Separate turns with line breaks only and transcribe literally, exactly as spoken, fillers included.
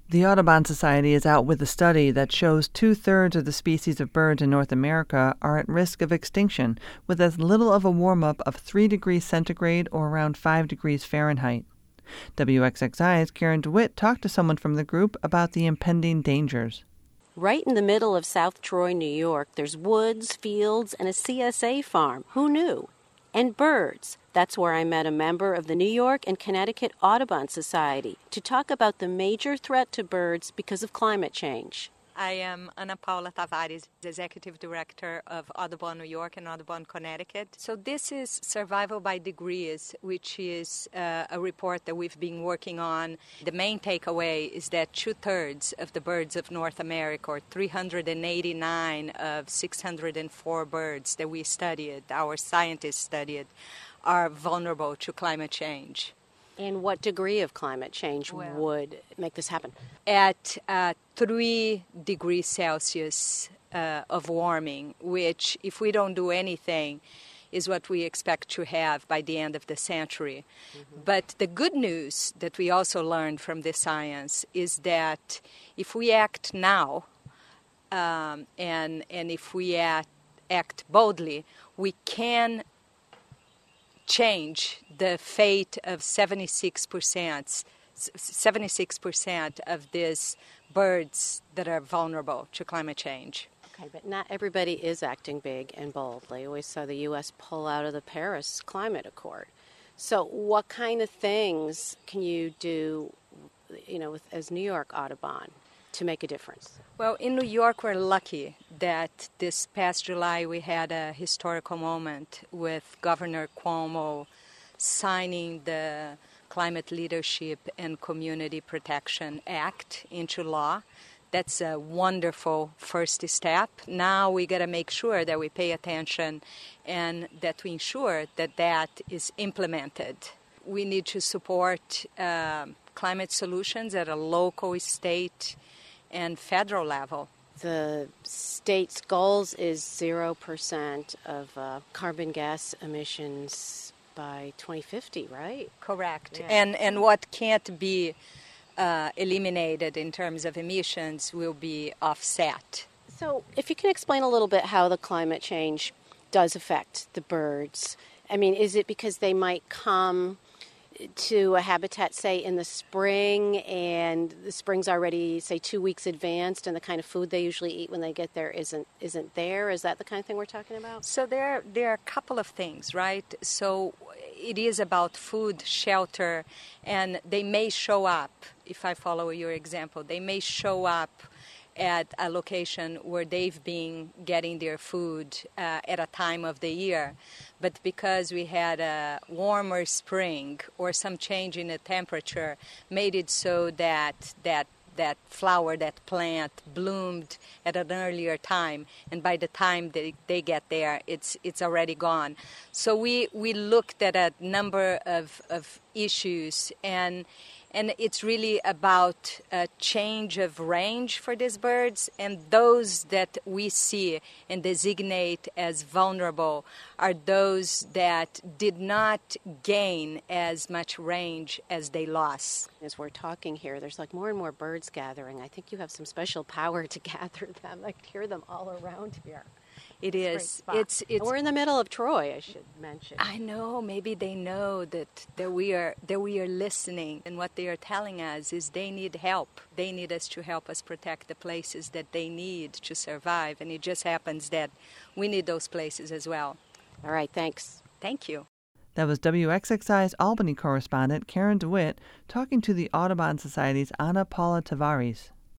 The Audubon Society is out with a study that shows two-thirds of the species of birds in North America are at risk of extinction, with as little of a warm-up of three degrees centigrade or around five degrees Fahrenheit. W X X I's Karen DeWitt talked to someone from the group about the impending dangers.
Right in the middle of South Troy, New York, there's woods, fields, and a C S A farm. Who knew? And birds. That's where I met a member of the New York and Connecticut Audubon Society to talk about the major threat to birds because of climate change.
I am Ana Paula Tavares, Executive Director of Audubon New York and Audubon Connecticut. So this is Survival by Degrees, which is uh, a report that we've been working on. The main takeaway is that two-thirds of the birds of North America, or three hundred eighty-nine of six hundred four birds that we studied, our scientists studied, are vulnerable to climate change.
And what degree of climate change
well,
would make this happen?
At uh, three degrees Celsius uh, of warming, which, if we don't do anything, is what we expect to have by the end of the century. Mm-hmm. But the good news that we also learned from this science is that if we act now, um, and, and if we act, act boldly, we can change the fate of seventy-six percent, seventy-six percent of these birds that are vulnerable to climate change.
Okay, but not everybody is acting big and boldly. We saw the U S pull out of the Paris Climate Accord. So what kind of things can you do, you know, with, as New York Audubon to make a difference?
Well, in New York, we're lucky that this past July we had a historical moment with Governor Cuomo signing the Climate Leadership and Community Protection Act into law. That's a wonderful first step. Now we got to make sure that we pay attention and that we ensure that that is implemented. We need to support uh, climate solutions at a local, state, and federal level.
The state's goals is zero percent of uh, carbon gas emissions by twenty fifty, right?
Correct.
Yeah.
And and what can't be uh, eliminated in terms of emissions will be offset.
So if you can explain a little bit how the climate change does affect the birds. I mean, is it because they might come to a habitat, say, in the spring, and the spring's already, say, two weeks advanced, and the kind of food they usually eat when they get there isn't isn't there? Is that the kind of thing we're talking about?
So there, there are a couple of things, right? So it is about food, shelter, and they may show up, if I follow your example, they may show up at a location where they've been getting their food uh, at a time of the year. But because we had a warmer spring or some change in the temperature made it so that that that flower, that plant bloomed at an earlier time, and by the time they, they get there, it's it's already gone. So we, we looked at a number of, of issues, and And it's really about a change of range for these birds, and those that we see and designate as vulnerable are those that did not gain as much range as they lost.
As we're talking here, there's like more and more birds gathering. I think you have some special power to gather them. I hear them all around here.
It is.
It's, it's. We're in the middle of Troy, I should mention.
I know. Maybe they know that, that we are that we are listening, and what they are telling us is they need help. They need us to help us protect the places that they need to survive, and it just happens that we need those places as well.
All right. Thanks.
Thank you.
That was W X X I's Albany correspondent Karen DeWitt talking to the Audubon Society's Ana Paula Tavares.